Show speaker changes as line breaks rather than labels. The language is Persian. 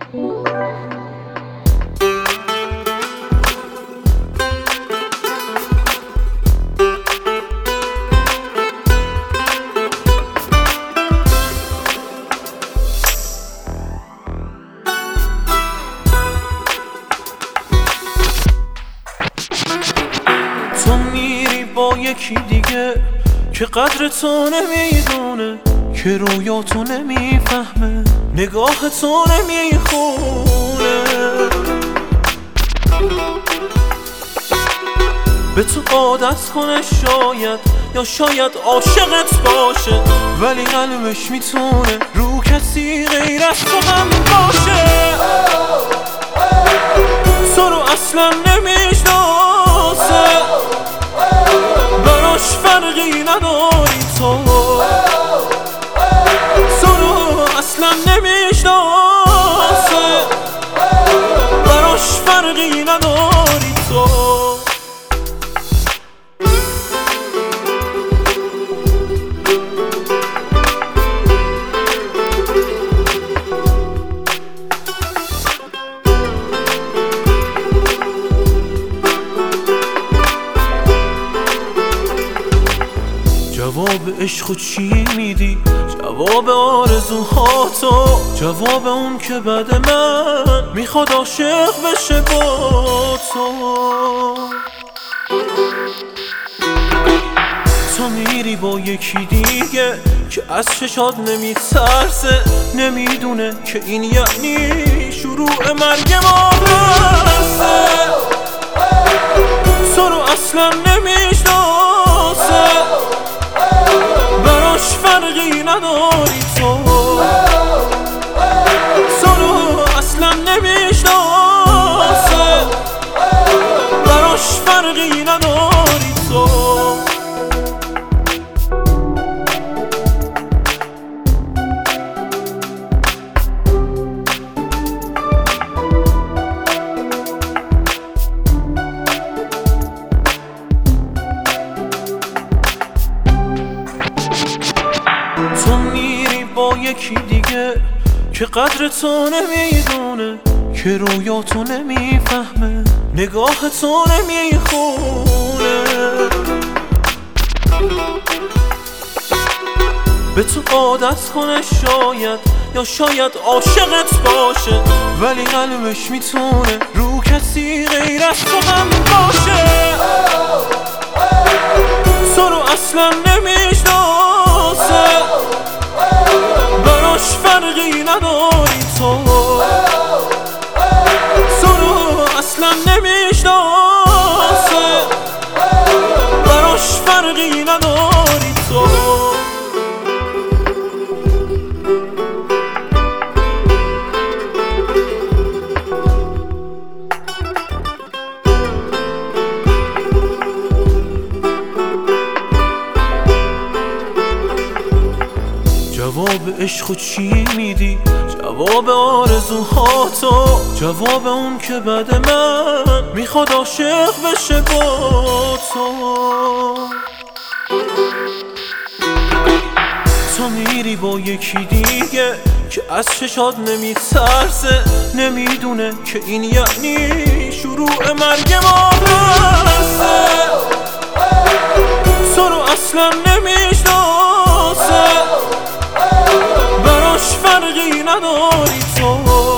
تو میری با یکی دیگه که قدر تو نمیدونه، که رویا تو نمیفهمه، نگاه تو نمیخونه، به تو عادت کنه شاید، یا شاید عاشقت باشه، ولی قلبش میتونه رو کسی غیر از تو هم باشه. تو رو اصلا نمیشناسه، براش فرقی نداری، تو رو اصلا نمیشناسه، براش فرقی نداری تو. جواب عشق چی میدی؟ جواب آرزوهاتو، جواب اون که بعد من میخواد عاشق بشه با تو. تو میری با یکی دیگه که از چشات نمیترسه، نمیدونه که این یعنی شروع مرگ ما هسته. تو رو اصلا نمیشناسه، براش فرقی نداری، تو رو اصلا نمیشناسه، براش فرقی نداری تو. تو میری با یکی دیگه که قدر تو نمیدونه، که رویا تو نمیفهمه، نگاه تو نمیخونه، به تو عادت کنه شاید، یا شاید عاشقت باشه، ولی قلبش میتونه رو کسی غیر از تو هم باشه. تو رو اصلا نمیشناسه، براش فرقی نداری، تو رو اصلا نمیشناسه، براش فرقی نداری تو. جواب عشق چی میدی؟ جواب آرزوهاتو، جواب اون که بعد من میخواد عاشق بشه با تو. تو میری با یکی دیگه که از چشات نمیترسه، نمیدونه که این یعنی شروع مرگ ما هسته. تو رو اصلا نمیشناسه، براش فرقی نداری، تو